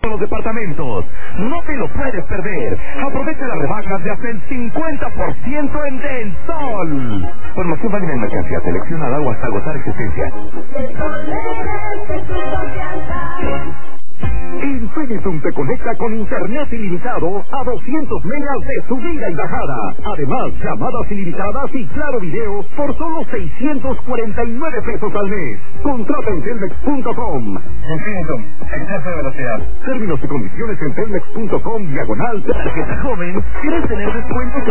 los departamentos. No te lo puedes perder. Aprovecha las rebajas de hasta el 50% en Del Sol. Promoción válida en mercancía seleccionada o hasta agotar existencia. Infinity te conecta con internet ilimitado a 200 megas de subida y bajada. Además, llamadas ilimitadas y claro video por solo 649 pesos al mes. Contrata en telmex.com. Infinity, exceso de velocidad. Términos y condiciones en telmex.com/tarjeta joven. ¿Quieres tener descuentos?